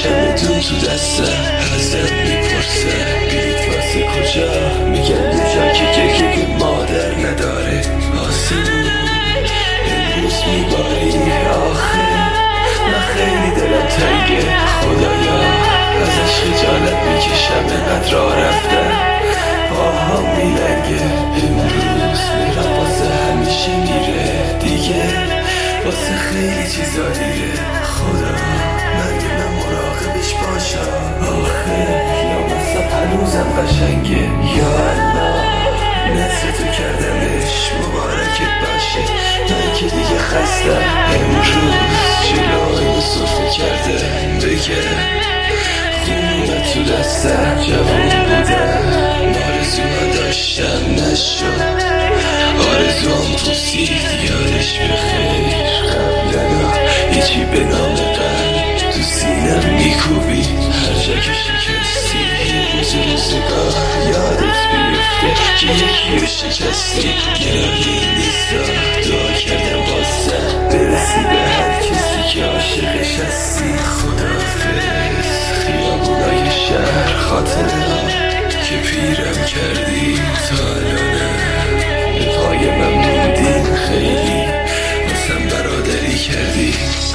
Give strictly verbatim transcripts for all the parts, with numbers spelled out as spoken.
چمدون تو دستم ازم میپرسه بیت واسه کجا، میگم یه جا که گریه مادر نداره. آسمون امروز میباری آخه من خیلی دلم تنگه، خدایا ازش خجالت میکشم اینقدر راه رفتم آهام میلنگه. امروز میرم واسه همیشه میره دیگه، واسه خیلی چیزا دیره. خدا من من مراقبش باشم آخه یا مثلا هنوزم قشنگه. یا الله نصفتو کردمش مبارکت باشه، من که دیگه خستم امروز جلوی صرفه کرده بگه خونه تو دستم. جوان بودم آرزوها داشتم نشد، آرزوام پوسید یادش بخیر. قبلنا هیچی به نام قلب تو سینم میکوبی، هر جا که شکستی یه روز روزگار یادت بیفته که یکی رو شکستی. گرایی نیستا دعا کردم واسه برسی به هر کسی که عاشقش هستی. خداحافظ خیابونای شهر، خاطرها که پیرم کردی تا الانم به پای من موندین، خیلی واسم برادری کردی.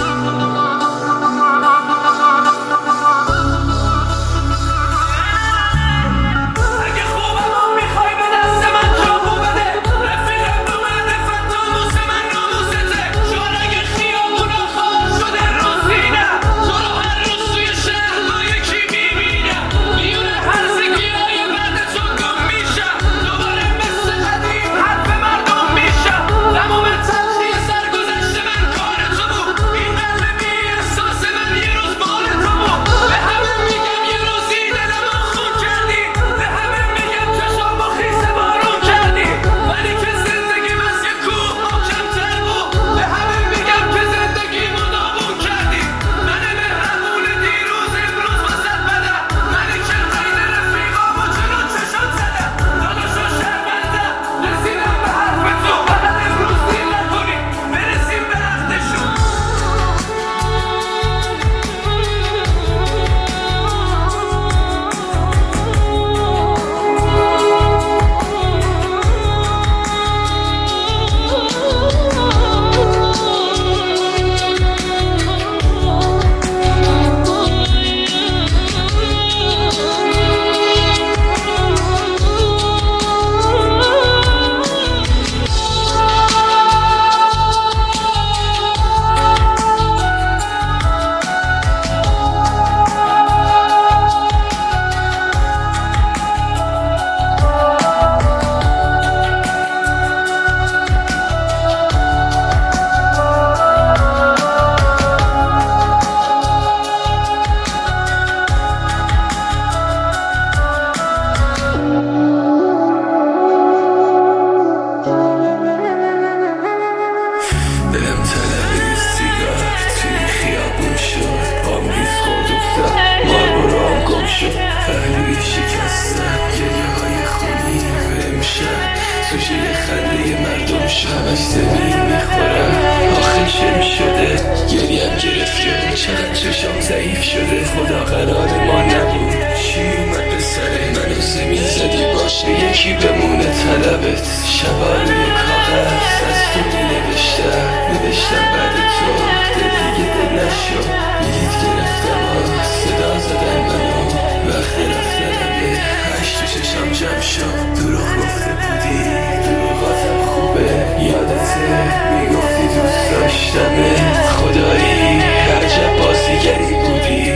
سوژه خنده مردم همش زمین میخورم. آخه شم شده گریم گرفت، چقدر چشام ضعیف شده. خدا قرار ما نبود چی اومد به سره منو زمین زدی باشه یکی بمونه طلبت. شبا روی کاغذ از تو می نوشتم نوشتم بعد تو دل دیگه دل نشد. بلیت گرفتم ها صدا زدن منو وقت رفتنمه، هشت تو چشام جمع شد. دروغ گفته بودی دروغاتم خوبه یادته میگفتی دوست داشتمت. خدایی عجب بازیگری بودی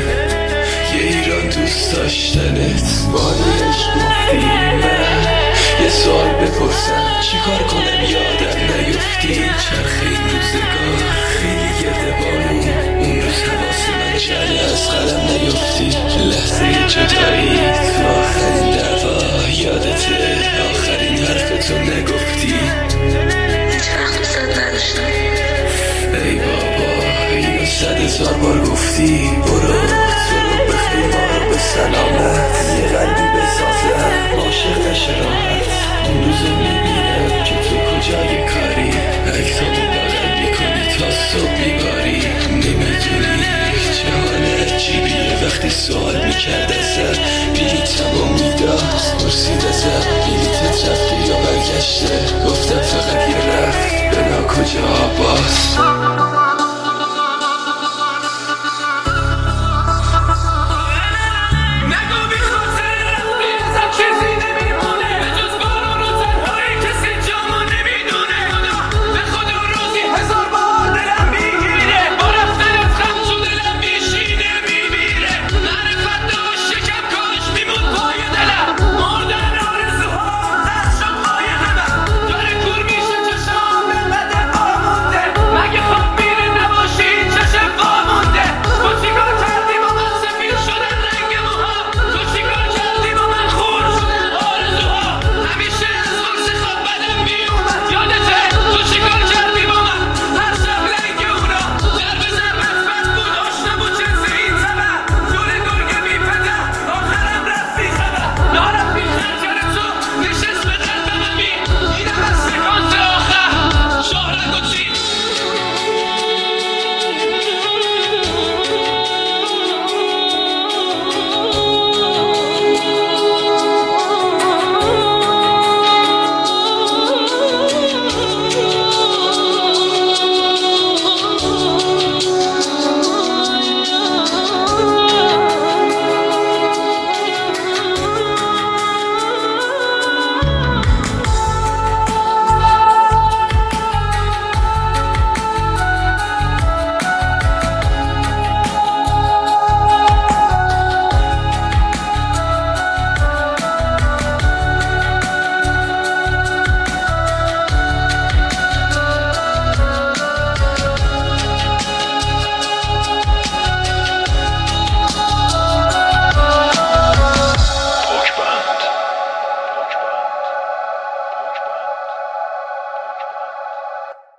یه ایران دوست داشتنت. بانی عشق گفتی من یه سوال بپرسم چیکار کنم یادم نیفتی. چرخه این روزگار خیلی گرده بارون، اون روز حواس من جمع از قلم نیفتی. لحظه جدایی تو آخرین دعوا یادته آخرین حرفتو نگفتی. چرا دوست نداشتم ای بابا اینو صد هزار بار گفتی. برو تو رو بخیر ما رو به سلامت، یه قلبی بسازم عاشق نشه راحت. اون روزو میبینم که تو کجای کاری، عکسامو بغل میکنی تا صبح میباری. نمیدونی چه حال عجیبی وقتی سوال میکرد ازم بی تمامی دست پرسید ازم بی